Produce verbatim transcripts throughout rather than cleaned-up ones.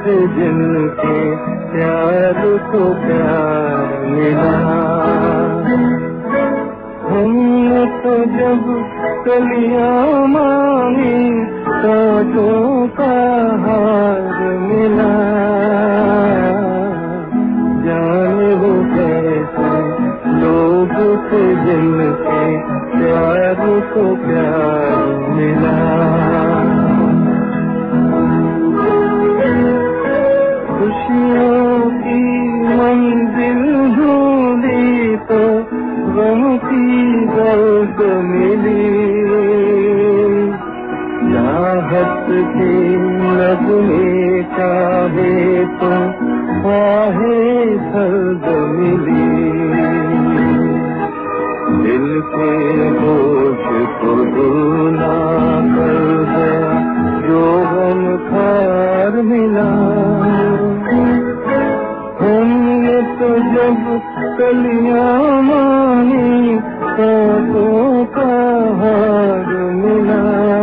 थे जिनके प्यार को प्यार मिला। हमने तो जब कलियां मांगी कांटों का हार मिला। जाने वो कैसे लोग थे जिनके प्यार को प्यार मिला। खुशियों की मंजिल ढूंढी तो गम की दर्द मिली। चाहत की नगमे चाहे तो बाहे दर्द मिली। दिल के बोझ को दूना कर गया जो गम खार मिला। हमने तो जब कलियां मांगी कांटों का हार मिला।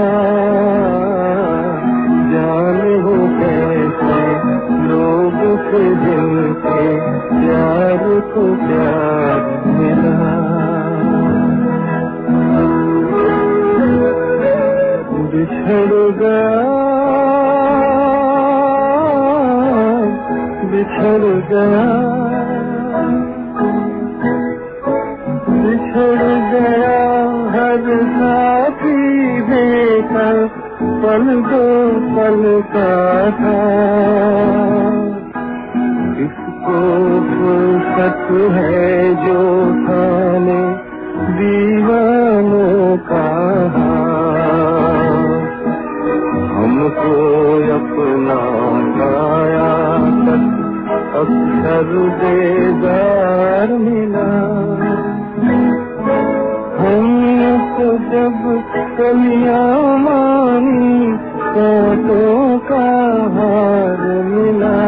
जाने हो कैसे लोग थे जिनके प्यार को प्यार मिला। बिछड़ गया बिछड़ गया बिछड़ गया हर साथी बेकर पल दो पल का था। किसको फुर्सत है जो थाने दीवानों का। हमको अपना पाया अक्सर बेजार मिला। हमने तो जब कलियां मांगी कांटों का हार मिला।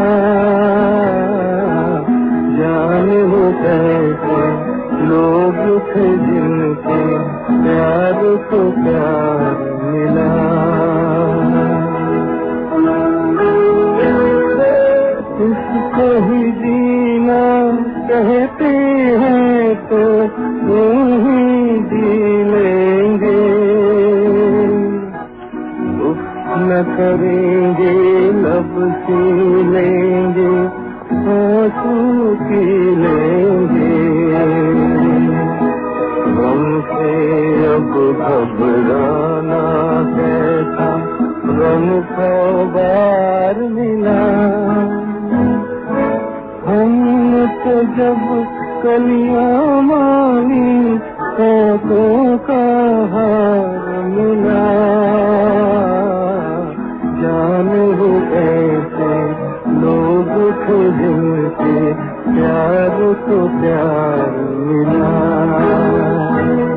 जाने वो कैसे लोग थे जिनके प्यार को प्यार मिला। इसको ही जीना कहते हैं तो यूं ही जी लेंगे। उफ न करेंगे लब सी लेंगे आंसू पी लेंगे। गम से अब घबराना कैसा गम को बार मिला। हमने तो जब कलियां मांगी कांटों का हार मिला। जाने हो कैसे लोग थे जिनके प्यार को प्यार मिला।